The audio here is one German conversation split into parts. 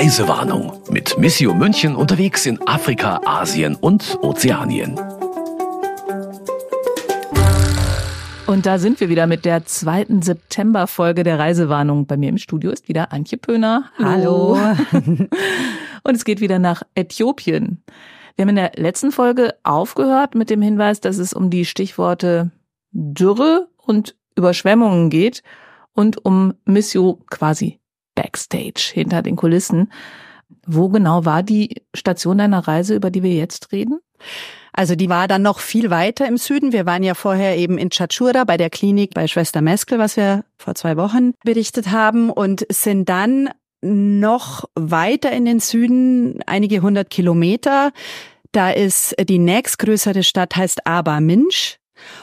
Reisewarnung mit Missio München unterwegs in Afrika, Asien und Ozeanien. Und da sind wir wieder mit der 2. September-Folge der Reisewarnung. Bei mir im Studio ist wieder Antje Pöhner. Hallo. Und es geht wieder nach Äthiopien. Wir haben in der letzten Folge aufgehört mit dem Hinweis, dass es um die Stichworte Dürre und Überschwemmungen geht und um Missio quasi Backstage, hinter den Kulissen. Wo genau war die Station deiner Reise, über die wir jetzt reden? Also die war dann noch viel weiter im Süden. Wir waren ja vorher eben in Tchatchoura bei der Klinik bei Schwester Meskel, was wir vor 2 Wochen berichtet haben, und sind dann noch weiter in den Süden, einige 100 Kilometer. Da ist die nächstgrößere Stadt, heißt Aba Minch.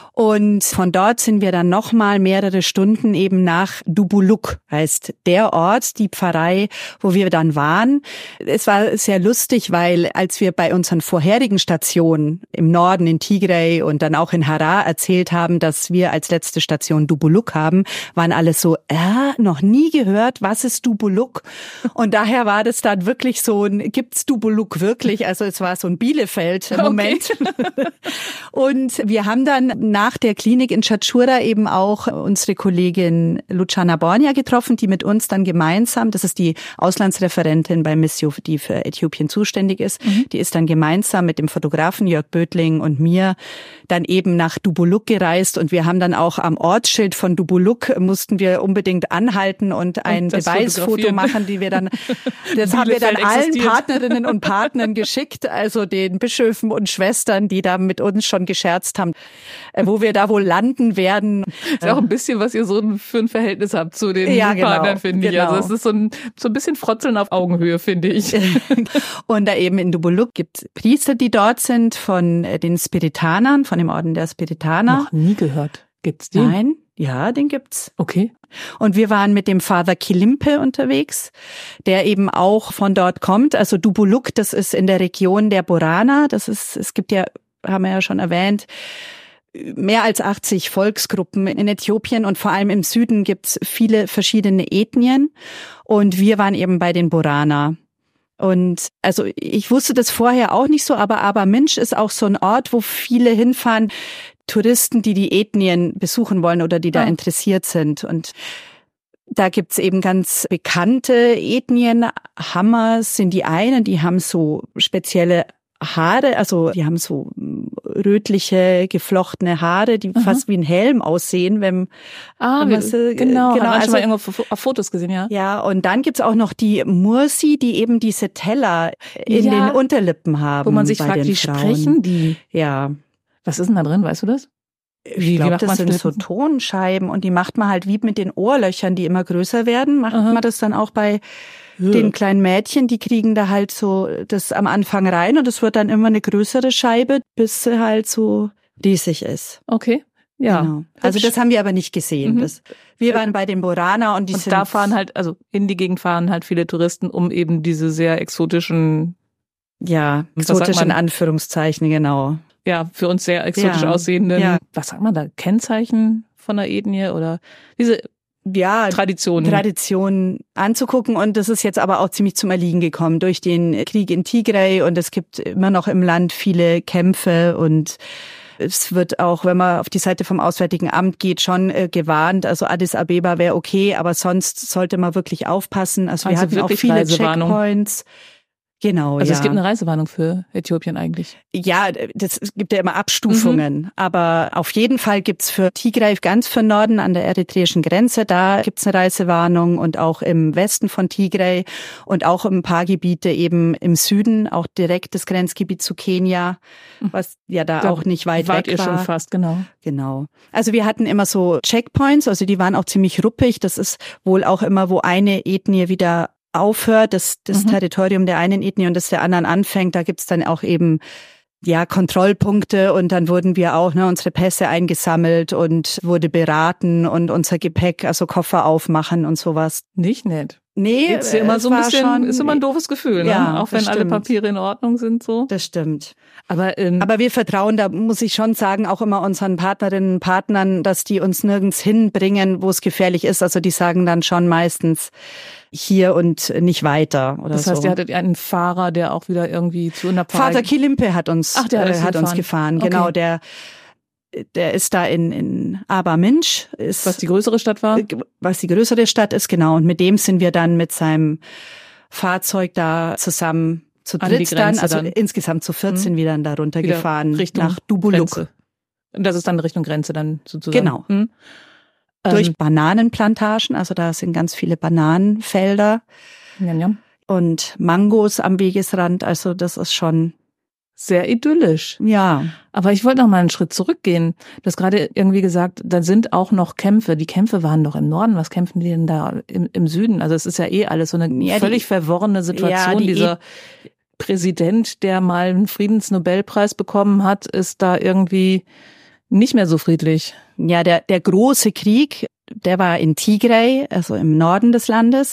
Und von dort sind wir dann nochmal mehrere Stunden eben nach Dubuluk, heißt der Ort, die Pfarrei, wo wir dann waren. Es war sehr lustig, weil als wir bei unseren vorherigen Stationen im Norden in Tigray und dann auch in Harar erzählt haben, dass wir als letzte Station Dubuluk haben, waren alle so, noch nie gehört, was ist Dubuluk? Und daher war das dann wirklich so gibt's Dubuluk wirklich? Also es war so ein Bielefeld-Moment. Okay. Und wir haben dann nach der Klinik in Tchatchoura eben auch unsere Kollegin Luciana Bornia getroffen, die mit uns dann gemeinsam, das ist die Auslandsreferentin bei Missio, die für Äthiopien zuständig ist, die ist dann gemeinsam mit dem Fotografen Jörg Bödling und mir dann eben nach Dubuluk gereist, und wir haben dann auch am Ortsschild von Dubuluk mussten wir unbedingt anhalten und ein Beweisfoto machen, die wir dann, das haben wir dann allen Partnerinnen und Partnern geschickt, also den Bischöfen und Schwestern, die da mit uns schon gescherzt haben, wo wir da wohl landen werden. Das ist auch ein bisschen, was ihr so für ein Verhältnis habt zu den Partnern, finde ich. Also es ist so ein bisschen Frotzeln auf Augenhöhe, finde ich. Und da eben in Dubuluk gibt es Priester, die dort sind, von den Spiritanern, von dem Orden der Spiritaner. Noch nie gehört. Gibt's den? Nein, ja, den gibt's. Okay. Und wir waren mit dem Father Kilimpe unterwegs, der eben auch von dort kommt. Also Dubuluk, das ist in der Region der Borana. Es gibt ja, haben wir ja schon erwähnt, mehr als 80 Volksgruppen in Äthiopien, und vor allem im Süden gibt's viele verschiedene Ethnien, und wir waren eben bei den Borana. Und also ich wusste das vorher auch nicht so, aber Aba Minch ist auch so ein Ort, wo viele hinfahren, Touristen, die die Ethnien besuchen wollen oder die da interessiert sind. Und da gibt's eben ganz bekannte Ethnien. Hammers sind die einen, die haben so spezielle Haare, also die haben so rötliche, geflochtene Haare, die fast wie ein Helm aussehen, wenn genau, habe ich mal irgendwo auf Fotos gesehen, ja. Ja, und dann gibt's auch noch die Mursi, die eben diese Teller in den Unterlippen haben. Wo man sich fragt, wie sprechen die? Ja. Was ist denn da drin, weißt du das? Ich glaube, das sind so Tonscheiben, und die macht man halt wie mit den Ohrlöchern, die immer größer werden, macht man das dann auch bei den kleinen Mädchen, die kriegen da halt so das am Anfang rein, und es wird dann immer eine größere Scheibe, bis sie halt so riesig ist. Okay, ja. Genau. Also das haben wir aber nicht gesehen. Wir waren bei den Borana, und da fahren halt, also in die Gegend fahren halt viele Touristen, um eben diese sehr exotischen, in Anführungszeichen, genau. Ja, für uns sehr exotisch aussehenden, was sagt man da, Kennzeichen von der Ethnie oder diese Traditionen anzugucken. Und das ist jetzt aber auch ziemlich zum Erliegen gekommen durch den Krieg in Tigray, und es gibt immer noch im Land viele Kämpfe, und es wird auch, wenn man auf die Seite vom Auswärtigen Amt geht, schon gewarnt. Also Addis Abeba wäre okay, aber sonst sollte man wirklich aufpassen. Also wir hatten auch viele Checkpoints. Genau, also es gibt eine Reisewarnung für Äthiopien eigentlich. Ja, es gibt ja immer Abstufungen. Aber auf jeden Fall gibt's für Tigray ganz für Norden an der eritreischen Grenze, da gibt's eine Reisewarnung, und auch im Westen von Tigray und auch ein paar Gebiete eben im Süden, auch direkt das Grenzgebiet zu Kenia, was ja da auch nicht weit weg war. Wart ihr schon fast, genau. Genau. Also wir hatten immer so Checkpoints, also die waren auch ziemlich ruppig. Das ist wohl auch immer, wo eine Ethnie wieder aufhört, das Territorium der einen Ethnie und das der anderen anfängt. Da gibt's dann auch eben Kontrollpunkte, und dann wurden wir auch unsere Pässe eingesammelt und wurde beraten und unser Gepäck, also Koffer aufmachen und sowas. Nicht nett. Nee, ist ja immer so ein bisschen, schon, ist immer ein doofes Gefühl, ne? Ja, auch wenn alle Papiere in Ordnung sind, so. Das stimmt. Aber wir vertrauen, da muss ich schon sagen, auch immer unseren Partnerinnen und Partnern, dass die uns nirgends hinbringen, wo es gefährlich ist. Also die sagen dann schon meistens hier und nicht weiter oder so. Das heißt, ihr hattet einen Fahrer, der auch wieder irgendwie zu einer Vater Kilimpe hat uns, hat uns gefahren. Okay. Genau, der ist da in Abaminch. Was die größere Stadt war? Was die größere Stadt ist, genau. Und mit dem sind wir dann mit seinem Fahrzeug da zusammen zu dritt dann, also insgesamt zu 14 wieder da runtergefahren nach Dubuluk. Grenze. Und das ist dann Richtung Grenze dann sozusagen. Genau. Durch Bananenplantagen, also da sind ganz viele Bananenfelder und Mangos am Wegesrand, also das ist schon sehr idyllisch. Ja. Aber ich wollte noch mal einen Schritt zurückgehen. Du hast gerade irgendwie gesagt, da sind auch noch Kämpfe. Die Kämpfe waren doch im Norden. Was kämpfen die denn da im Süden? Also es ist ja alles so eine völlig verworrene Situation. Dieser Präsident, der mal einen Friedensnobelpreis bekommen hat, ist da irgendwie nicht mehr so friedlich. Ja, der große Krieg, der war in Tigray, also im Norden des Landes.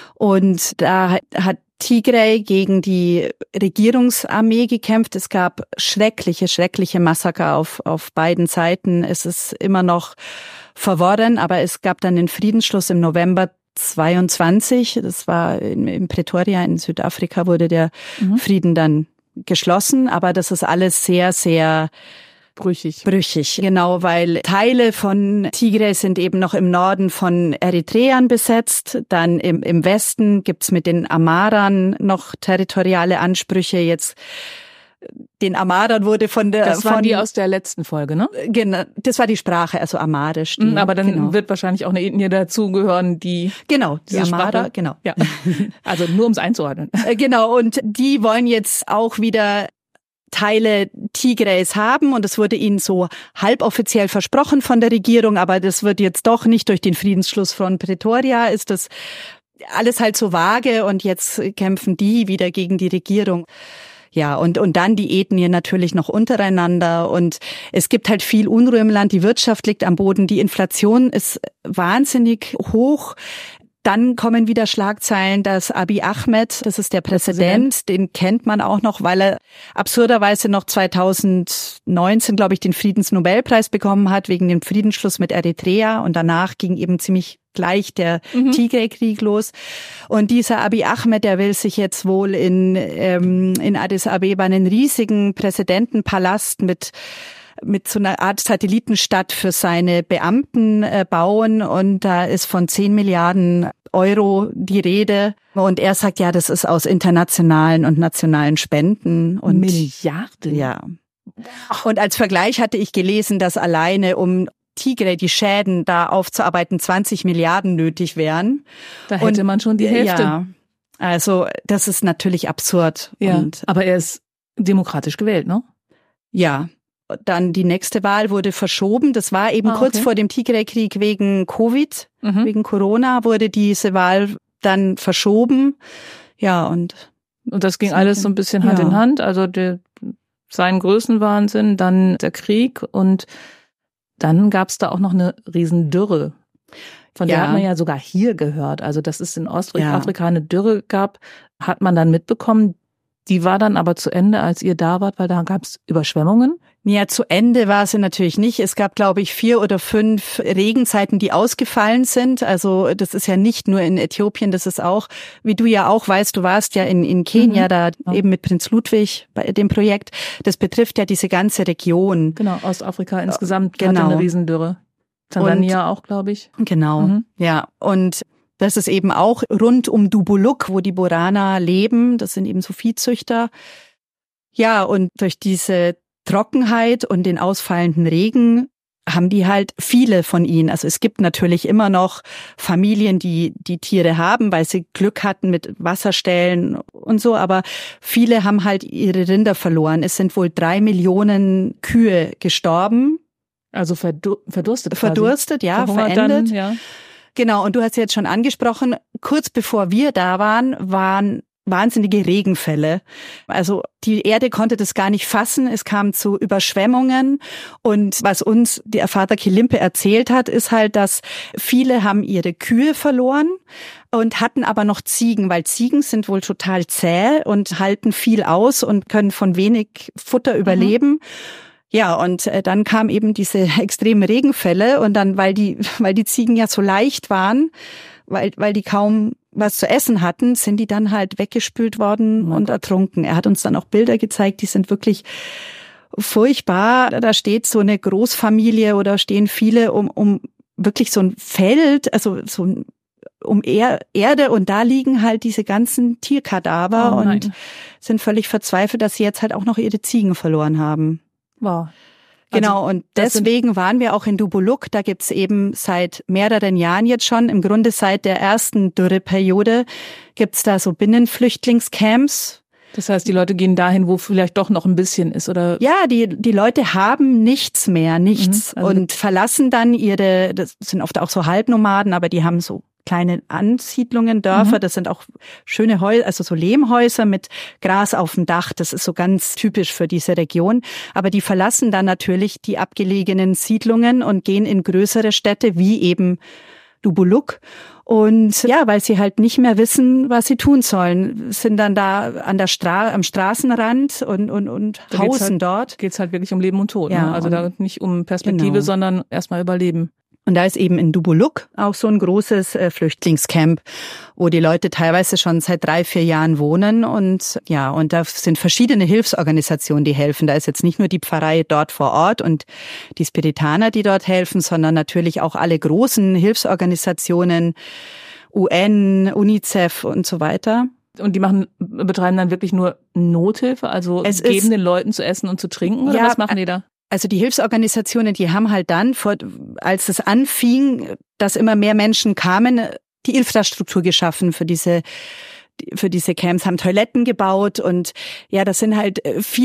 Und da hat Tigray gegen die Regierungsarmee gekämpft. Es gab schreckliche Massaker auf beiden Seiten. Es ist immer noch verworren, aber es gab dann den Friedensschluss im November 22. Das war in Pretoria in Südafrika wurde der Frieden dann geschlossen. Aber das ist alles sehr, sehr brüchig, genau, weil Teile von Tigray sind eben noch im Norden von Eritreern besetzt. Dann im Westen gibt's mit den Amarern noch territoriale Ansprüche. Jetzt den Amarern wurde von der... Das waren die aus der letzten Folge, ne? Genau, das war die Sprache, also Amarisch. Aber dann wird wahrscheinlich auch eine Ethnie dazugehören, die... Genau, die Amarer, genau. Ja. Also nur ums einzuordnen. Genau, und die wollen jetzt auch wieder Teile Tigrays haben und es wurde ihnen so halboffiziell versprochen von der Regierung, aber das wird jetzt doch nicht durch den Friedensschluss von Pretoria, ist das alles halt so vage und jetzt kämpfen die wieder gegen die Regierung. Ja, und dann die Ethnien natürlich noch untereinander und es gibt halt viel Unruhe im Land, die Wirtschaft liegt am Boden, die Inflation ist wahnsinnig hoch. Dann kommen wieder Schlagzeilen, dass Abiy Ahmed, das ist der Präsident, den kennt man auch noch, weil er absurderweise noch 2019, glaube ich, den Friedensnobelpreis bekommen hat, wegen dem Friedensschluss mit Eritrea. Und danach ging eben ziemlich gleich der Tigray-Krieg los. Und dieser Abiy Ahmed, der will sich jetzt wohl in Addis Abeba einen riesigen Präsidentenpalast mit so einer Art Satellitenstadt für seine Beamten bauen und da ist von 10 Milliarden Euro die Rede und er sagt, ja, das ist aus internationalen und nationalen Spenden. Und Milliarden? Ja. Und als Vergleich hatte ich gelesen, dass alleine um Tigray die Schäden da aufzuarbeiten 20 Milliarden nötig wären. Da hätte man schon die Hälfte. Ja, also das ist natürlich absurd. Ja, aber er ist demokratisch gewählt, ne? Ja. Dann die nächste Wahl wurde verschoben. Das war eben kurz vor dem Tigray-Krieg wegen Covid, wegen Corona wurde diese Wahl dann verschoben. Ja, und das ging alles so ein bisschen Hand in Hand. Also sein Größenwahnsinn, dann der Krieg und dann gab es da auch noch eine Riesendürre. Von der hat man ja sogar hier gehört. Also dass es in Ostafrika eine Dürre gab, hat man dann mitbekommen. Die war dann aber zu Ende, als ihr da wart, weil da gab es Überschwemmungen. Ja, zu Ende war sie natürlich nicht. Es gab, glaube ich, 4 oder 5 Regenzeiten, die ausgefallen sind. Also das ist ja nicht nur in Äthiopien, das ist auch, wie du ja auch weißt, du warst ja in Kenia da eben mit Prinz Ludwig bei dem Projekt. Das betrifft ja diese ganze Region. Genau, Ostafrika insgesamt hatte eine Riesendürre. Tansania auch, glaube ich. Genau, ja. Und das ist eben auch rund um Dubuluk, wo die Borana leben. Das sind eben so Viehzüchter. Ja, und durch diese Trockenheit und den ausfallenden Regen haben die halt viele von ihnen. Also es gibt natürlich immer noch Familien, die Tiere haben, weil sie Glück hatten mit Wasserstellen und so, aber viele haben halt ihre Rinder verloren. Es sind wohl 3 Millionen Kühe gestorben. Also verdurstet. Verdurstet, ja, verendet. Dann, ja. Genau, und du hast jetzt schon angesprochen, kurz bevor wir da waren wahnsinnige Regenfälle. Also die Erde konnte das gar nicht fassen. Es kam zu Überschwemmungen. Und was uns der Vater Kilimpe erzählt hat, ist halt, dass viele haben ihre Kühe verloren und hatten aber noch Ziegen, weil Ziegen sind wohl total zäh und halten viel aus und können von wenig Futter überleben. Ja, und dann kam eben diese extremen Regenfälle und dann, weil die Ziegen ja so leicht waren, weil die kaum was zu essen hatten, sind die dann halt weggespült worden und ertrunken. Er hat uns dann auch Bilder gezeigt, die sind wirklich furchtbar. Da steht so eine Großfamilie oder stehen viele um wirklich so ein Feld, also so um Erde und da liegen halt diese ganzen Tierkadaver und sind völlig verzweifelt, dass sie jetzt halt auch noch ihre Ziegen verloren haben. Wow. Genau, und deswegen waren wir auch in Dubuluk. Da gibt's eben seit mehreren Jahren jetzt schon, im Grunde seit der ersten Dürreperiode, gibt's da so Binnenflüchtlingscamps. Das heißt, die Leute gehen dahin, wo vielleicht doch noch ein bisschen ist, oder? Ja, die Leute haben nichts mehr, also und verlassen dann das sind oft auch so Halbnomaden, aber die haben so kleine Ansiedlungen, Dörfer, das sind auch schöne Häuser, also so Lehmhäuser mit Gras auf dem Dach, das ist so ganz typisch für diese Region. Aber die verlassen dann natürlich die abgelegenen Siedlungen und gehen in größere Städte, wie eben Dubuluk. Und ja, weil sie halt nicht mehr wissen, was sie tun sollen, sind dann da am Straßenrand und hausen dort. Geht's halt wirklich um Leben und Tod. Ja, ne? Also da nicht um Perspektive, sondern erstmal Überleben. Und da ist eben in Dubuluk auch so ein großes Flüchtlingscamp, wo die Leute teilweise schon seit 3-4 Jahren wohnen. Und ja, und da sind verschiedene Hilfsorganisationen, die helfen. Da ist jetzt nicht nur die Pfarrei dort vor Ort und die Spiritaner, die dort helfen, sondern natürlich auch alle großen Hilfsorganisationen, UN, UNICEF und so weiter. Und die betreiben dann wirklich nur Nothilfe, also geben den Leuten zu essen und zu trinken, oder was machen die da? Also die Hilfsorganisationen, die haben halt dann, als es anfing, dass immer mehr Menschen kamen, die Infrastruktur geschaffen für diese Camps, haben Toiletten gebaut und ja, das sind halt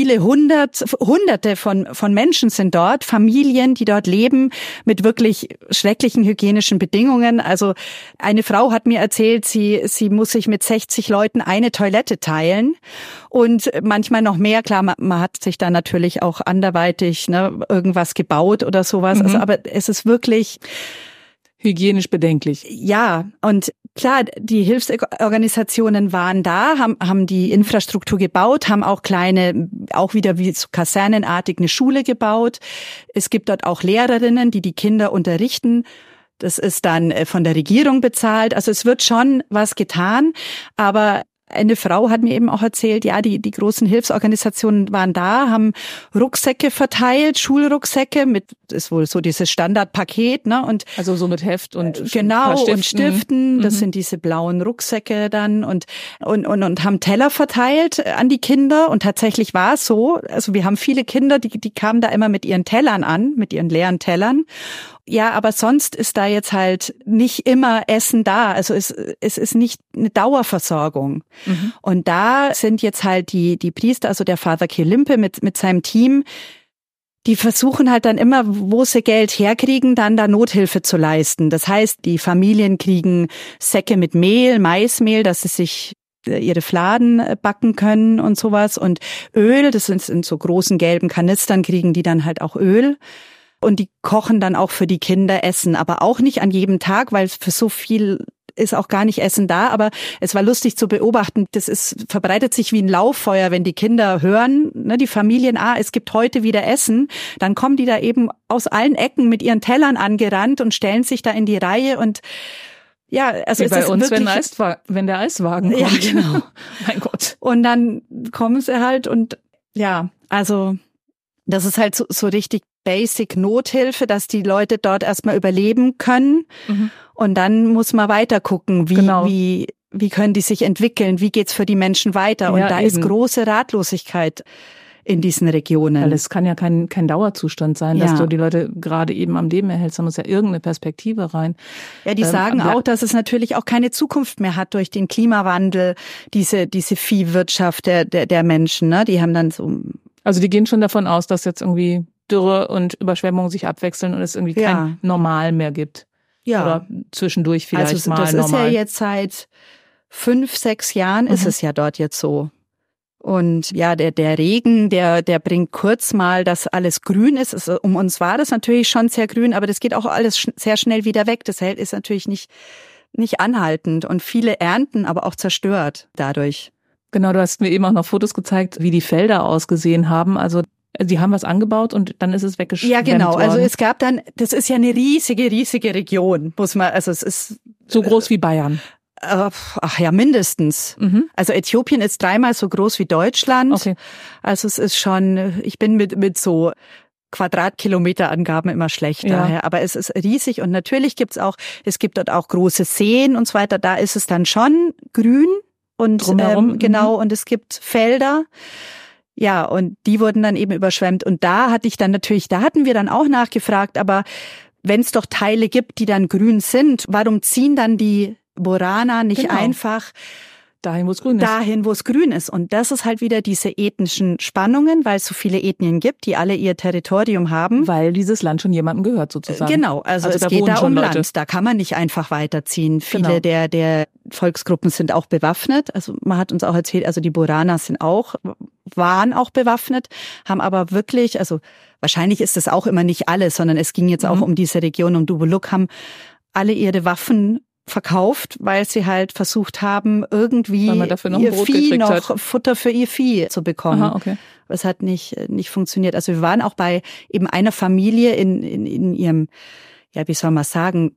Hunderte von Menschen sind dort, Familien, die dort leben mit wirklich schrecklichen hygienischen Bedingungen. Also eine Frau hat mir erzählt, sie muss sich mit 60 Leuten eine Toilette teilen und manchmal noch mehr. Klar, man hat sich da natürlich auch anderweitig irgendwas gebaut oder sowas. Also, aber es ist wirklich hygienisch bedenklich. Ja, und klar, die Hilfsorganisationen waren da, haben die Infrastruktur gebaut, haben auch auch wieder wie so kasernenartig eine Schule gebaut. Es gibt dort auch Lehrerinnen, die Kinder unterrichten. Das ist dann von der Regierung bezahlt. Also es wird schon was getan, aber eine Frau hat mir eben auch erzählt, ja, die großen Hilfsorganisationen waren da, haben Rucksäcke verteilt, Schulrucksäcke ist wohl so dieses Standardpaket, ne? Und also so mit Heft und genau und Stiften. Das sind diese blauen Rucksäcke dann und haben Teller verteilt an die Kinder und tatsächlich war es so. Also wir haben viele Kinder, die kamen da immer mit ihren Tellern an, mit ihren leeren Tellern. Ja, aber sonst ist da jetzt halt nicht immer Essen da. Also es ist nicht eine Dauerversorgung. Und da sind jetzt halt die Priester, also der Vater Kilimpe mit seinem Team, die versuchen halt dann immer, wo sie Geld herkriegen, dann da Nothilfe zu leisten. Das heißt, die Familien kriegen Säcke mit Mehl, Maismehl, dass sie sich ihre Fladen backen können und sowas. Und Öl, das sind in so großen gelben Kanistern, kriegen die dann halt auch Öl. Und die kochen dann auch für die Kinder Essen, aber auch nicht an jedem Tag, weil für so viel ist auch gar nicht Essen da. Aber es war lustig zu beobachten, verbreitet sich wie ein Lauffeuer, wenn die Kinder hören, die Familien, es gibt heute wieder Essen, dann kommen die da eben aus allen Ecken mit ihren Tellern angerannt und stellen sich da in die Reihe und ja, also wie bei uns, wirklich, wenn der Eiswagen kommt. Ja, genau. Mein Gott. Und dann kommen sie halt und ja, also das ist halt so richtig Basic Nothilfe, dass die Leute dort erstmal überleben können. Und dann muss man weiter gucken, wie können die sich entwickeln, wie geht's für die Menschen weiter. Und da ist große Ratlosigkeit in diesen Regionen. Weil es kann ja kein Dauerzustand sein, dass du die Leute gerade eben am Leben erhältst. Da muss ja irgendeine Perspektive rein. Ja, die sagen auch, dass es natürlich auch keine Zukunft mehr hat durch den Klimawandel, diese Viehwirtschaft der Menschen. Ne? Die haben dann so... Also die gehen schon davon aus, dass jetzt irgendwie Dürre und Überschwemmung sich abwechseln und es irgendwie kein Normal mehr gibt. Ja. Oder zwischendurch vielleicht also mal das normal. Das ist ja jetzt seit 5, 6 Jahren ist es ja dort jetzt so. Und ja, der Regen, der bringt kurz mal, dass alles grün ist. Also, um uns war das natürlich schon sehr grün, aber das geht auch alles sehr schnell wieder weg. Das ist natürlich nicht anhaltend und viele ernten, aber auch zerstört dadurch. Genau, du hast mir eben auch noch Fotos gezeigt, wie die Felder ausgesehen haben. Also die haben was angebaut und dann ist es weggeschwemmt Ja, genau. worden. Also es gab dann, das ist ja eine riesige Region, also es ist so groß wie Bayern. Ach ja, mindestens. Also Äthiopien ist 3-mal so groß wie Deutschland. Okay. Also es ist schon, ich bin mit so Quadratkilometerangaben immer schlecht daher, aber es ist riesig und natürlich es gibt dort auch große Seen und so weiter, da ist es dann schon grün und drumherum, genau, und es gibt Felder. Ja, und die wurden dann eben überschwemmt und da hatten wir dann auch nachgefragt, aber wenn es doch Teile gibt, die dann grün sind, warum ziehen dann die Borana nicht einfach dahin, wo es grün ist? Dahin, wo es grün ist. Und das ist halt wieder diese ethnischen Spannungen, weil es so viele Ethnien gibt, die alle ihr Territorium haben. Weil dieses Land schon jemandem gehört sozusagen. Genau, also es geht da um Land. Da kann man nicht einfach weiterziehen. Viele der Volksgruppen sind auch bewaffnet. Also man hat uns auch erzählt, also die Borana waren auch bewaffnet, haben aber wirklich, also wahrscheinlich ist das auch immer nicht alles, sondern es ging jetzt auch um diese Region, um Dubaluk, haben alle ihre Waffen verkauft, weil sie halt versucht haben, irgendwie ihr Vieh noch Futter für ihr Vieh zu bekommen. Aha, okay. Das hat nicht funktioniert. Also wir waren auch bei eben einer Familie in ihrem, ja, wie soll man sagen,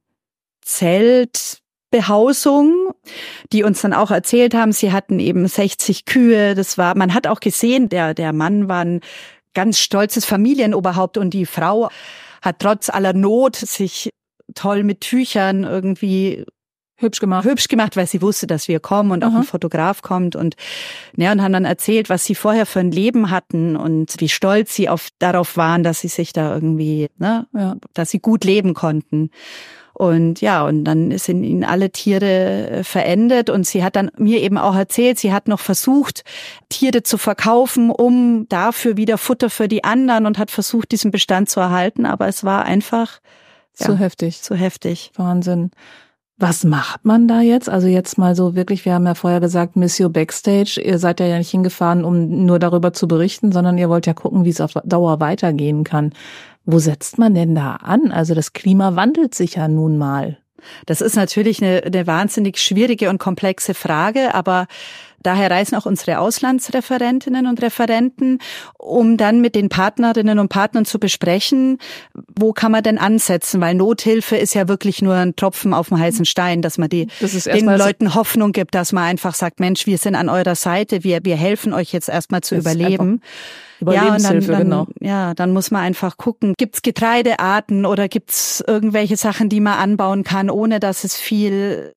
Zeltbehausung, die uns dann auch erzählt haben, sie hatten eben 60 Kühe. Man hat auch gesehen, der Mann war ein ganz stolzes Familienoberhaupt und die Frau hat trotz aller Not sich toll mit Tüchern irgendwie hübsch gemacht, weil sie wusste, dass wir kommen und auch ein Fotograf kommt und haben dann erzählt, was sie vorher für ein Leben hatten und wie stolz sie darauf waren, dass sie sich da irgendwie, dass sie gut leben konnten. Und und dann sind ihnen alle Tiere verendet und sie hat dann mir eben auch erzählt, sie hat noch versucht, Tiere zu verkaufen, um dafür wieder Futter für die anderen und hat versucht, diesen Bestand zu erhalten, aber es war einfach zu heftig. Wahnsinn. Was macht man da jetzt? Also jetzt mal so wirklich, wir haben ja vorher gesagt, Missio Backstage, ihr seid ja nicht hingefahren, um nur darüber zu berichten, sondern ihr wollt ja gucken, wie es auf Dauer weitergehen kann. Wo setzt man denn da an? Also das Klima wandelt sich ja nun mal. Das ist natürlich eine wahnsinnig schwierige und komplexe Frage, aber daher reisen auch unsere Auslandsreferentinnen und Referenten, um dann mit den Partnerinnen und Partnern zu besprechen, wo kann man denn ansetzen, weil Nothilfe ist ja wirklich nur ein Tropfen auf dem heißen Stein, dass man den Leuten Hoffnung gibt, dass man einfach sagt, Mensch, wir sind an eurer Seite, wir helfen euch jetzt erstmal zu überleben. Überlebenshilfe, genau. Ja, dann muss man einfach gucken, gibt's Getreidearten oder gibt's irgendwelche Sachen, die man anbauen kann, ohne dass es viel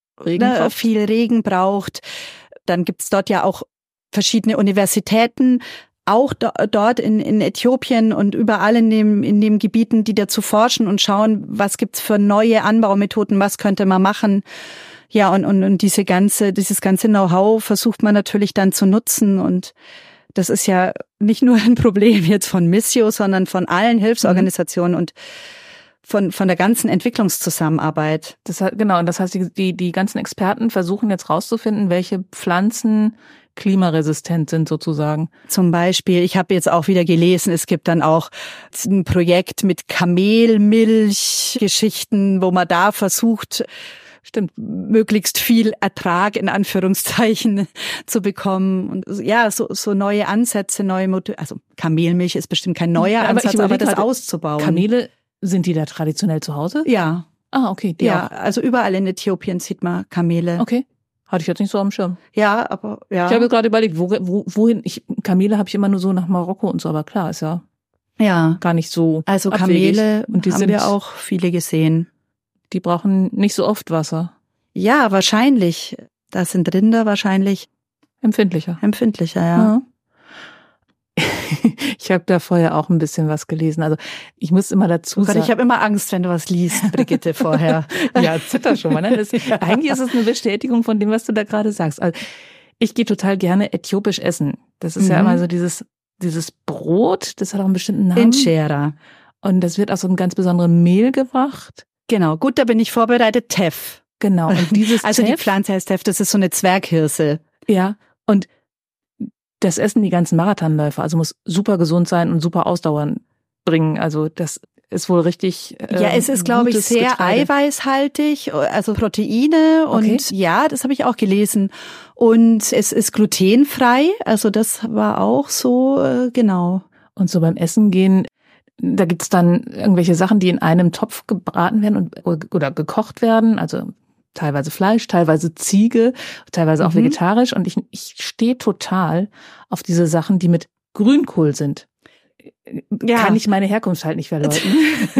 Regen braucht. Dann gibt's dort ja auch verschiedene Universitäten, auch dort in Äthiopien und überall in den Gebieten, die dazu forschen und schauen, was gibt's für neue Anbaumethoden, was könnte man machen. Ja, und dieses ganze Know-how versucht man natürlich dann zu nutzen und das ist ja nicht nur ein Problem jetzt von Missio, sondern von allen Hilfsorganisationen und von der ganzen Entwicklungszusammenarbeit. Das heißt, die ganzen Experten versuchen jetzt rauszufinden, welche Pflanzen klimaresistent sind sozusagen. Zum Beispiel, ich habe jetzt auch wieder gelesen, es gibt dann auch ein Projekt mit Kamelmilchgeschichten, wo man da versucht, möglichst viel Ertrag in Anführungszeichen zu bekommen und ja, so neue Ansätze, neue Motive. Also Kamelmilch ist bestimmt kein neuer Ansatz, aber das auszubauen. Kamele, sind die da traditionell zu Hause? Ja. Ah, okay. Also überall in Äthiopien sieht man Kamele. Okay. Hatte ich jetzt nicht so am Schirm. Ja, aber ja. Ich habe gerade überlegt, wohin, Kamele habe ich immer nur so nach Marokko und so, aber klar, ist ja gar nicht so also abwegig. Kamele und haben wir auch viele gesehen. Die brauchen nicht so oft Wasser. Ja, wahrscheinlich. Da sind Rinder wahrscheinlich empfindlicher, ja. Ich habe da vorher auch ein bisschen was gelesen. Also ich muss immer dazu sagen. Ich habe immer Angst, wenn du was liest, Brigitte, vorher. Ja, zitter schon mal. Ne? Eigentlich ist es eine Bestätigung von dem, was du da gerade sagst. Also ich gehe total gerne äthiopisch essen. Das ist ja immer so dieses Brot, das hat auch einen bestimmten Namen. Injera. Und das wird aus so einem ganz besonderen Mehl gebracht. Genau, gut, da bin ich vorbereitet. Teff. Genau. Und dieses also Teff, die Pflanze heißt Teff, das ist so eine Zwerghirse. ja, und das essen die ganzen Marathonläufer, also muss super gesund sein und super Ausdauer bringen. Also das ist wohl richtig Ja, es ist, glaube ich, gutes sehr Getreide. eiweißhaltig, also Proteine und Okay. ja, das habe ich auch gelesen. Und es ist glutenfrei, also das war auch so, genau. Und so beim Essen gehen, da gibt's dann irgendwelche Sachen, die in einem Topf gebraten werden oder gekocht werden, also teilweise Fleisch, teilweise Ziege, teilweise auch vegetarisch. Und ich stehe total auf diese Sachen, die mit Grünkohl sind. Ja. Kann ich meine Herkunft halt nicht verleugnen.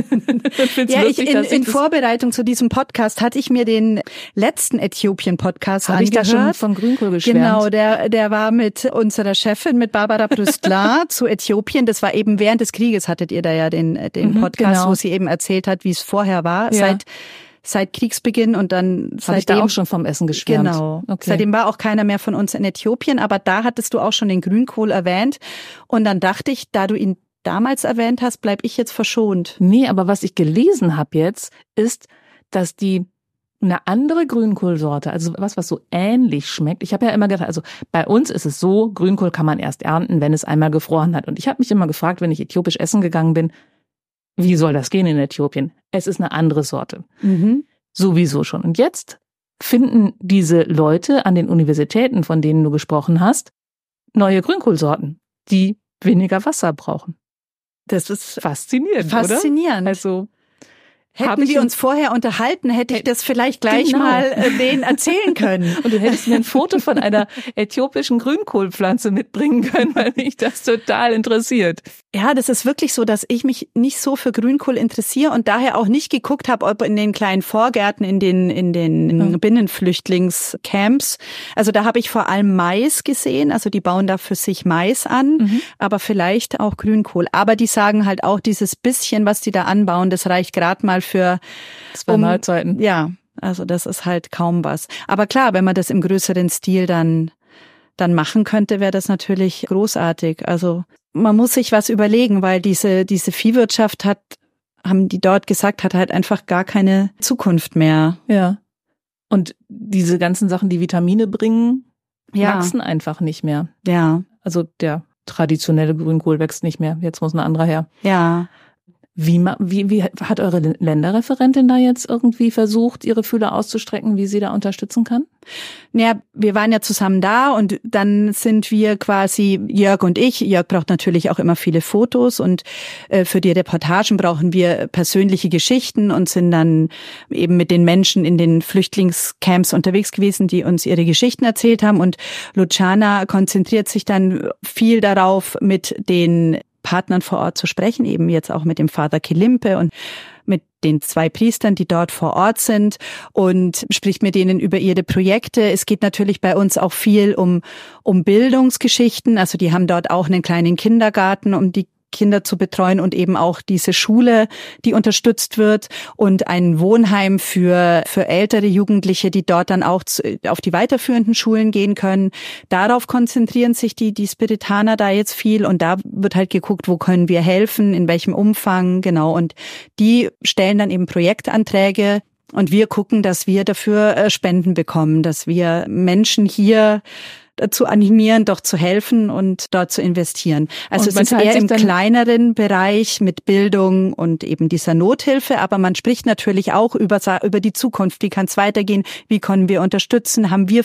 Ja, in Vorbereitung zu diesem Podcast hatte ich mir den letzten Äthiopien-Podcast habe ich angehört. da schon von Grünkohl geschwärmt. Genau, der war mit unserer Chefin, mit Barbara Brüstler zu Äthiopien. Das war eben während des Krieges, hattet ihr da ja den Podcast, genau. wo sie eben erzählt hat, wie es vorher war, Ja. seit Kriegsbeginn und dann Habe ich da auch schon vom Essen geschwärmt. Genau. Okay. Seitdem war auch keiner mehr von uns in Äthiopien, aber da hattest du auch schon den Grünkohl erwähnt. Und dann dachte ich, da du ihn damals erwähnt hast, bleib ich jetzt verschont. Nee, aber was ich gelesen habe jetzt, ist, dass die eine andere Grünkohlsorte, also was so ähnlich schmeckt. Ich habe ja immer gedacht, also bei uns ist es so, Grünkohl kann man erst ernten, wenn es einmal gefroren hat. Und ich habe mich immer gefragt, wenn ich äthiopisch essen gegangen bin, wie soll das gehen in Äthiopien? Es ist eine andere Sorte. Sowieso schon. Und jetzt finden diese Leute an den Universitäten, von denen du gesprochen hast, neue Grünkohlsorten, die weniger Wasser brauchen. Das ist Faszinierend, faszinierend. oder? Also hätten wir uns vorher unterhalten, hätte ich das vielleicht gleich mal denen erzählen können. Und du hättest mir ein Foto von einer äthiopischen Grünkohlpflanze mitbringen können, weil mich das total interessiert. Ja, das ist wirklich so, dass ich mich nicht so für Grünkohl interessiere und daher auch nicht geguckt habe, ob in den kleinen Vorgärten, in den Binnenflüchtlingscamps. Also da habe ich vor allem Mais gesehen, also die bauen da für sich Mais an, aber vielleicht auch Grünkohl. Aber die sagen halt auch, dieses bisschen, was die da anbauen, das reicht gerade mal für 2 Mahlzeiten. Ja, also das ist halt kaum was. Aber klar, wenn man das im größeren Stil dann machen könnte, wäre das natürlich großartig. Also man muss sich was überlegen, weil diese Viehwirtschaft haben die dort gesagt, hat halt einfach gar keine Zukunft mehr. Ja. Und diese ganzen Sachen, die Vitamine bringen, wachsen einfach nicht mehr. Ja. Also der traditionelle Grünkohl wächst nicht mehr. Jetzt muss ein anderer her. Ja. Wie hat eure Länderreferentin da jetzt irgendwie versucht, ihre Fühler auszustrecken, wie sie da unterstützen kann? Naja, wir waren ja zusammen da und dann sind wir quasi, Jörg und ich, Jörg braucht natürlich auch immer viele Fotos und für die Reportagen brauchen wir persönliche Geschichten und sind dann eben mit den Menschen in den Flüchtlingscamps unterwegs gewesen, die uns ihre Geschichten erzählt haben und Luciana konzentriert sich dann viel darauf, mit den Partnern vor Ort zu sprechen, eben jetzt auch mit dem Vater Kilimpe und mit den 2 Priestern, die dort vor Ort sind und spricht mit denen über ihre Projekte. Es geht natürlich bei uns auch viel um Bildungsgeschichten. Also die haben dort auch einen kleinen Kindergarten, um die Kinder zu betreuen und eben auch diese Schule, die unterstützt wird und ein Wohnheim für ältere Jugendliche, die dort dann auch auf die weiterführenden Schulen gehen können. Darauf konzentrieren sich die Spiritaner da jetzt viel und da wird halt geguckt, wo können wir helfen, in welchem Umfang, genau. Und die stellen dann eben Projektanträge und wir gucken, dass wir dafür Spenden bekommen, dass wir Menschen hier dazu animieren, doch zu helfen und dort zu investieren. Also es ist eher im kleineren Bereich mit Bildung und eben dieser Nothilfe, aber man spricht natürlich auch über die Zukunft. Wie kann es weitergehen? Wie können wir unterstützen?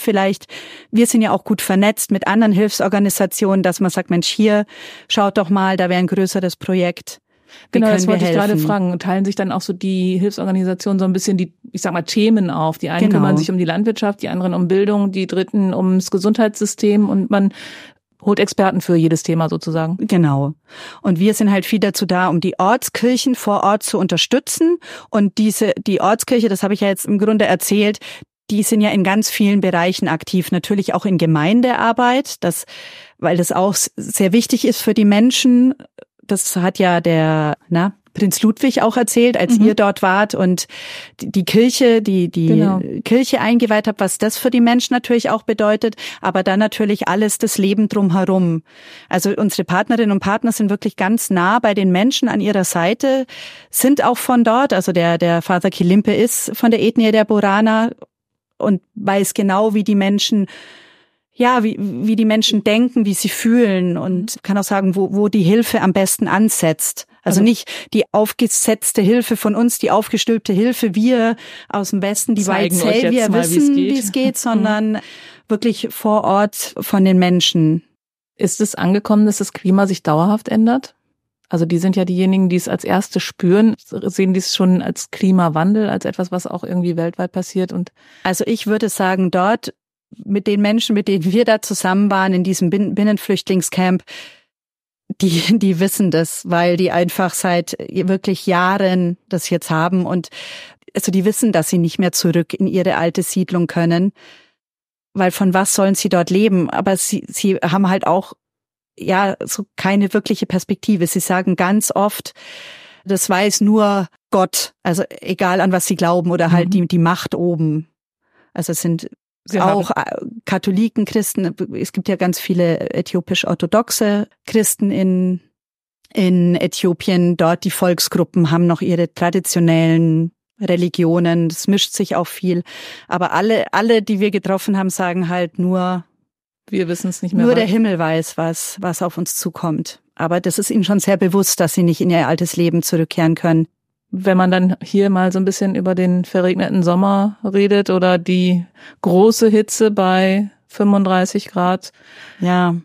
Wir sind ja auch gut vernetzt mit anderen Hilfsorganisationen, dass man sagt, Mensch, hier, schaut doch mal, da wäre ein größeres Projekt. Genau, das wollte ich gerade fragen. Teilen sich dann auch so die Hilfsorganisationen so ein bisschen die, ich sag mal, Themen auf? Die einen kümmern sich um die Landwirtschaft, die anderen um Bildung, die dritten ums Gesundheitssystem und man holt Experten für jedes Thema sozusagen. Genau. Und wir sind halt viel dazu da, um die Ortskirchen vor Ort zu unterstützen. Und die Ortskirche, das habe ich ja jetzt im Grunde erzählt, die sind ja in ganz vielen Bereichen aktiv, natürlich auch in Gemeindearbeit, weil das auch sehr wichtig ist für die Menschen. Das hat ja Prinz Ludwig auch erzählt, als ihr dort wart und die Kirche, die Genau. Kirche eingeweiht habt, was das für die Menschen natürlich auch bedeutet, aber dann natürlich alles das Leben drumherum. Also unsere Partnerinnen und Partner sind wirklich ganz nah bei den Menschen an ihrer Seite, sind auch von dort, also der Vater Kilimpe ist von der Ethnie der Borana und weiß genau, wie die Menschen wie die Menschen denken, wie sie fühlen und kann auch sagen, wo die Hilfe am besten ansetzt. Also nicht die aufgesetzte Hilfe von uns, die aufgestülpte Hilfe, wir aus dem Westen, die White Savior wissen, wie es geht, sondern wirklich vor Ort von den Menschen. Ist es angekommen, dass das Klima sich dauerhaft ändert? Also die sind ja diejenigen, die es als Erste spüren. Sehen die es schon als Klimawandel, als etwas, was auch irgendwie weltweit passiert? Und also ich würde sagen, dort mit den Menschen, mit denen wir da zusammen waren in diesem Binnenflüchtlingscamp, die wissen das, weil die einfach seit wirklich Jahren das jetzt haben und also die wissen, dass sie nicht mehr zurück in ihre alte Siedlung können, weil von was sollen sie dort leben? Aber sie haben halt auch so keine wirkliche Perspektive. Sie sagen ganz oft, das weiß nur Gott, also egal an was sie glauben oder halt die Macht oben. Also es sind auch Katholiken, Christen, es gibt ja ganz viele äthiopisch-orthodoxe Christen in Äthiopien. Dort die Volksgruppen haben noch ihre traditionellen Religionen, das mischt sich auch viel. Aber alle, die wir getroffen haben, sagen halt nur, wir wissen es nicht mehr. Nur der Himmel weiß, was auf uns zukommt. Aber das ist ihnen schon sehr bewusst, dass sie nicht in ihr altes Leben zurückkehren können. Wenn man dann hier mal so ein bisschen über den verregneten Sommer redet oder die große Hitze bei 35 Grad. Ja,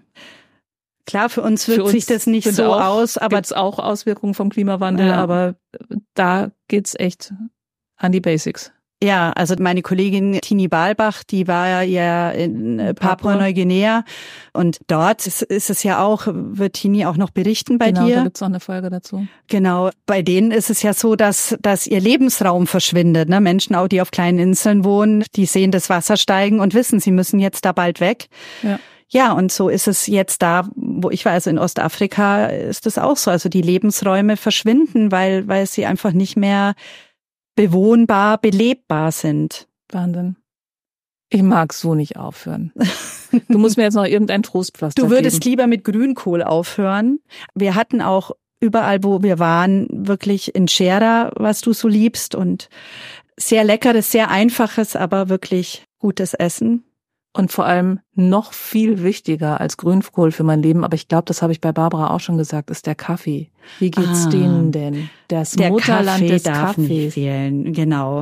klar, für uns wirkt sich das nicht so aus, aber gibt's auch Auswirkungen vom Klimawandel, aber da geht's echt an die Basics. Ja, also meine Kollegin Tini Balbach, die war ja in Papua-Neuguinea und dort ist es ja auch, wird Tini auch noch berichten bei dir. Genau, da gibt's auch eine Folge dazu. Genau, bei denen ist es ja so, dass ihr Lebensraum verschwindet. Ne? Menschen, auch die auf kleinen Inseln wohnen, die sehen das Wasser steigen und wissen, sie müssen jetzt da bald weg. Ja, und so ist es jetzt da, wo ich war, also in Ostafrika ist es auch so. Also die Lebensräume verschwinden, weil sie einfach nicht mehr bewohnbar, belebbar sind. Wahnsinn. Ich mag so nicht aufhören. Du musst mir jetzt noch irgendein Trostpflaster geben. Du würdest lieber mit Grünkohl aufhören. Wir hatten auch überall, wo wir waren, wirklich Injera, was du so liebst und sehr leckeres, sehr einfaches, aber wirklich gutes Essen. Und vor allem noch viel wichtiger als Grünkohl für mein Leben, aber ich glaube, das habe ich bei Barbara auch schon gesagt, ist der Kaffee. Wie geht's denen denn? Das Mutterland des Kaffees. Nicht fehlen, genau.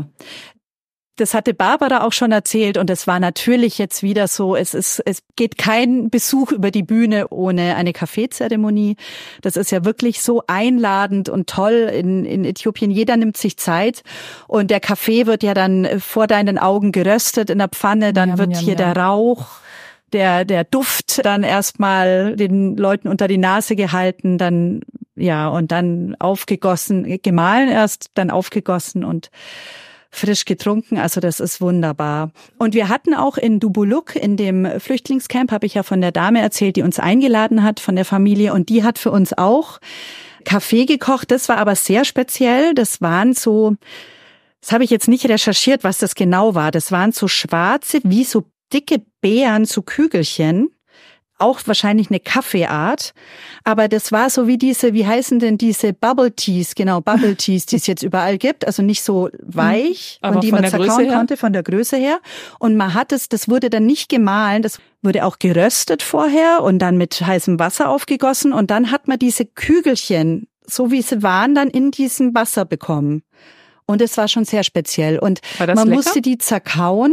Das hatte Barbara auch schon erzählt und es war natürlich jetzt wieder so, es geht kein Besuch über die Bühne ohne eine Kaffeezeremonie. Das ist ja wirklich so einladend und toll in Äthiopien. Jeder nimmt sich Zeit und der Kaffee wird ja dann vor deinen Augen geröstet in der Pfanne, dann wird hier der Rauch, der Duft dann erstmal den Leuten unter die Nase gehalten, dann und dann aufgegossen, gemahlen erst, dann aufgegossen und frisch getrunken, also das ist wunderbar. Und wir hatten auch in Dubuluk, in dem Flüchtlingscamp, habe ich ja von der Dame erzählt, die uns eingeladen hat, von der Familie, und die hat für uns auch Kaffee gekocht. Das war aber sehr speziell. Das waren so, das habe ich jetzt nicht recherchiert, was das genau war. Das waren so schwarze, wie so dicke Beeren, so Kügelchen. Auch wahrscheinlich eine Kaffeeart, aber das war so wie wie heißen denn diese Bubble Teas, genau, Bubble Teas, die es jetzt überall gibt, also nicht so weich aber und die man zerkauen konnte von der Größe her. Und man hat das wurde dann nicht gemahlen, das wurde auch geröstet vorher und dann mit heißem Wasser aufgegossen und dann hat man diese Kügelchen, so wie sie waren, dann in diesem Wasser bekommen. Und es war schon sehr speziell und man musste die zerkauen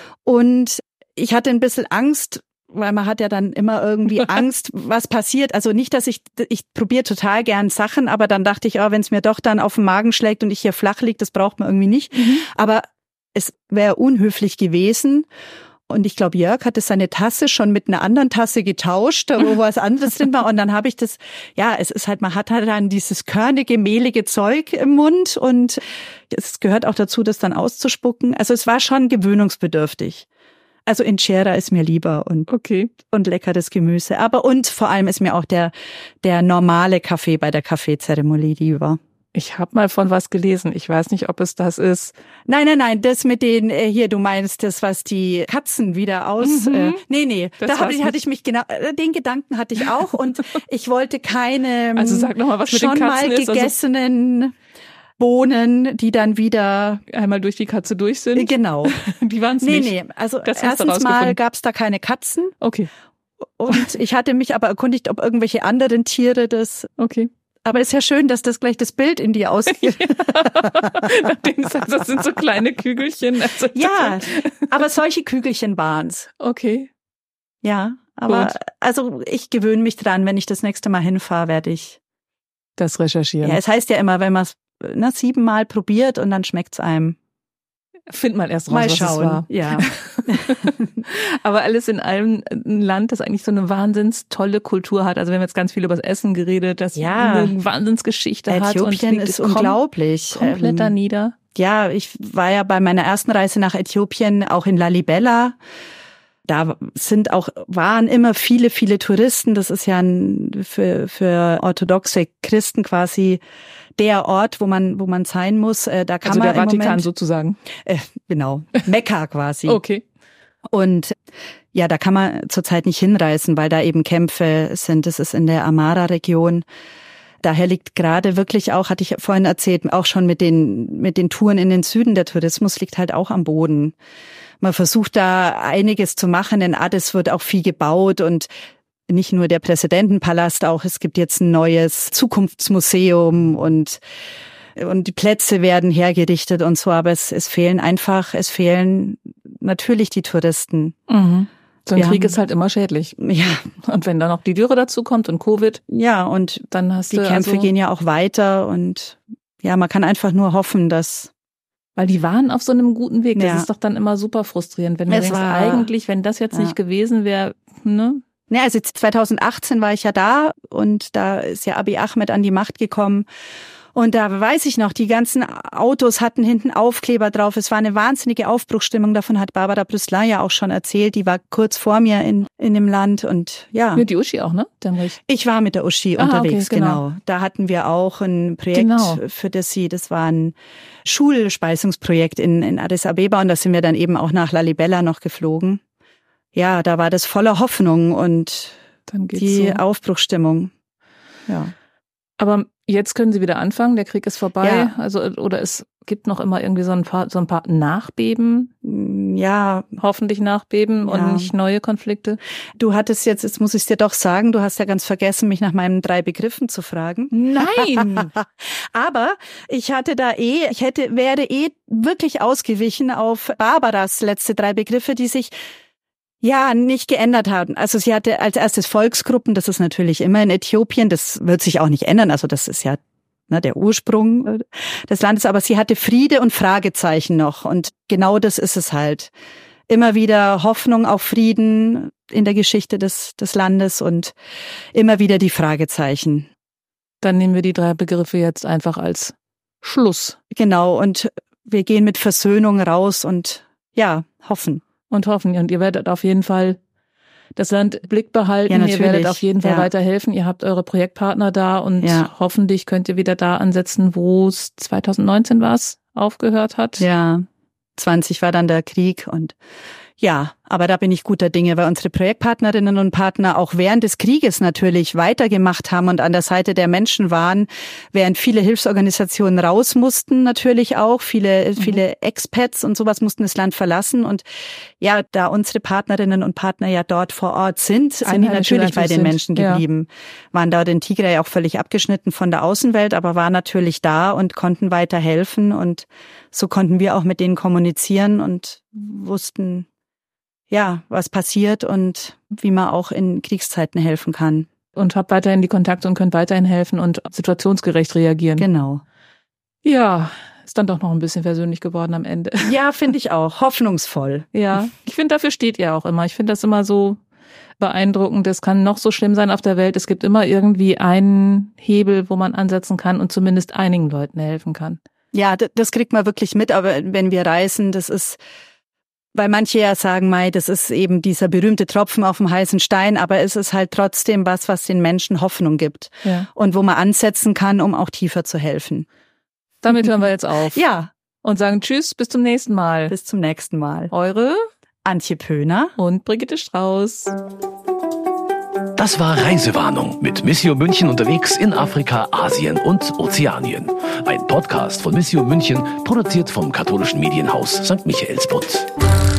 und ich hatte ein bisschen Angst, weil man hat ja dann immer irgendwie Angst, was passiert. Also nicht, dass ich probiere total gern Sachen, aber dann dachte ich, wenn es mir doch dann auf den Magen schlägt und ich hier flach liege, das braucht man irgendwie nicht. Aber es wäre unhöflich gewesen. Und ich glaube, Jörg hatte seine Tasse schon mit einer anderen Tasse getauscht, wo was anderes drin war. Und dann habe ich das, es ist halt, man hat halt dann dieses körnige, mehlige Zeug im Mund und es gehört auch dazu, das dann auszuspucken. Also es war schon gewöhnungsbedürftig. Also Injera ist mir lieber und leckeres Gemüse. Und vor allem ist mir auch der normale Kaffee bei der Kaffeezeremonie lieber. Ich habe mal von was gelesen. Ich weiß nicht, ob es das ist. Nein, das mit den, hier, du meinst das, was die Katzen wieder aus, nee, da hatte ich mich genau, den Gedanken hatte ich auch und ich wollte keine, also sag noch mal, was mit den Katzen schon mal gegessenen Bohnen, die dann wieder einmal durch die Katze durch sind. Genau. Die waren es nicht. Nee, also erstens mal gab es da keine Katzen. Okay. Und ich hatte mich aber erkundigt, ob irgendwelche anderen Tiere das. Okay. Aber ist ja schön, dass das gleich das Bild in dir ausgeht. Nachdem du sagst, das sind so kleine Kügelchen. Also ja, aber solche Kügelchen waren's. Okay. Ja, aber Gut. also ich gewöhne mich dran, wenn ich das nächste Mal hinfahre, werde ich das recherchieren. Ja, es heißt ja immer, wenn man es 7-mal probiert und dann schmeckt's einem. Find mal erst raus, Mal was schauen. es war. Ja. Aber alles in allem ein Land, das eigentlich so eine wahnsinns tolle Kultur hat. Also wir haben jetzt ganz viel über das Essen geredet, das eine Wahnsinnsgeschichte hat. Äthiopien ist unglaublich. Komplett da nieder. Ja, ich war ja bei meiner ersten Reise nach Äthiopien auch in Lalibela. Da waren immer viele Touristen. Das ist ja für orthodoxe Christen quasi der Ort, wo man sein muss. Da kann also man der Vatikan sozusagen. Genau, Mekka quasi. Okay. Und ja, da kann man zurzeit nicht hinreisen, weil da eben Kämpfe sind. Das ist in der Amara-Region. Daher liegt gerade wirklich auch, hatte ich vorhin erzählt, auch schon mit den Touren in den Süden, der Tourismus liegt halt auch am Boden. Man versucht da einiges zu machen. In Addis wird auch viel gebaut und nicht nur der Präsidentenpalast, auch es gibt jetzt ein neues Zukunftsmuseum und die Plätze werden hergerichtet und so, aber es fehlen natürlich die Touristen. Mhm. So ein Krieg ist halt immer schädlich. Ja. Und wenn dann noch die Dürre dazu kommt und Covid. Ja, und dann hast die Kämpfe gehen ja auch weiter und ja, man kann einfach nur hoffen, dass weil die waren auf so einem guten Weg. Das ist doch dann immer super frustrierend, wenn du denkst, eigentlich, wenn das jetzt nicht gewesen wäre, ne? Ja, also 2018 war ich ja da und da ist ja Abiy Ahmed an die Macht gekommen. Und da weiß ich noch, die ganzen Autos hatten hinten Aufkleber drauf. Es war eine wahnsinnige Aufbruchsstimmung. Davon hat Barbara Brüsselin ja auch schon erzählt. Die war kurz vor mir in dem Land und ja. Mit die Uschi auch, ne? Ich war mit der Uschi unterwegs, okay, genau. Da hatten wir auch ein Projekt, für das war ein Schulspeisungsprojekt in Addis Abeba und da sind wir dann eben auch nach Lalibela noch geflogen. Ja, da war das voller Hoffnung und dann geht's die Aufbruchsstimmung. Ja. Aber jetzt können Sie wieder anfangen, der Krieg ist vorbei. Ja. Also, oder es gibt noch immer irgendwie so ein paar Nachbeben. Ja. Hoffentlich Nachbeben und nicht neue Konflikte. Du hattest jetzt muss ich es dir doch sagen, du hast ja ganz vergessen, mich nach meinen 3 Begriffen zu fragen. Nein! Aber ich hatte wäre wirklich ausgewichen auf Barbaras letzte 3 Begriffe, die sich nicht geändert haben. Also sie hatte als erstes Volksgruppen, das ist natürlich immer in Äthiopien, das wird sich auch nicht ändern, also das ist ja der Ursprung des Landes, aber sie hatte Friede und Fragezeichen noch und genau das ist es halt. Immer wieder Hoffnung auf Frieden in der Geschichte des Landes und immer wieder die Fragezeichen. Dann nehmen wir die 3 Begriffe jetzt einfach als Schluss. Genau, und wir gehen mit Versöhnung raus und hoffen. Und ihr werdet auf jeden Fall das Land im Blick behalten. Ihr werdet auf jeden Fall weiterhelfen. Ihr habt eure Projektpartner da und hoffentlich könnt ihr wieder da ansetzen, wo es 2019 aufgehört hat. Ja, 20 war dann der Krieg und aber da bin ich guter Dinge, weil unsere Projektpartnerinnen und Partner auch während des Krieges natürlich weitergemacht haben und an der Seite der Menschen waren, während viele Hilfsorganisationen raus mussten natürlich auch, viele Expats und sowas mussten das Land verlassen und da unsere Partnerinnen und Partner dort vor Ort sind die natürlich bei den Menschen geblieben. Waren dort in Tigray auch völlig abgeschnitten von der Außenwelt, aber waren natürlich da und konnten weiterhelfen und so konnten wir auch mit denen kommunizieren und wussten, was passiert und wie man auch in Kriegszeiten helfen kann. Und habt weiterhin die Kontakte und könnt weiterhin helfen und situationsgerecht reagieren. Genau. Ja, ist dann doch noch ein bisschen persönlich geworden am Ende. Ja, finde ich auch. Hoffnungsvoll. Ja, ich finde, dafür steht ihr auch immer. Ich finde das immer so beeindruckend. Es kann noch so schlimm sein auf der Welt. Es gibt immer irgendwie einen Hebel, wo man ansetzen kann und zumindest einigen Leuten helfen kann. Ja, das kriegt man wirklich mit. Aber wenn wir reisen, das ist... Weil manche ja sagen, das ist eben dieser berühmte Tropfen auf dem heißen Stein, aber es ist halt trotzdem was den Menschen Hoffnung gibt und wo man ansetzen kann, um auch tiefer zu helfen. Damit hören wir jetzt auf. Ja. Und sagen Tschüss, bis zum nächsten Mal. Bis zum nächsten Mal. Eure Antje Pöhner und Brigitte Strauß. Das war Reisewarnung mit Missio München unterwegs in Afrika, Asien und Ozeanien. Ein Podcast von Missio München, produziert vom katholischen Medienhaus St. Michaelsbund.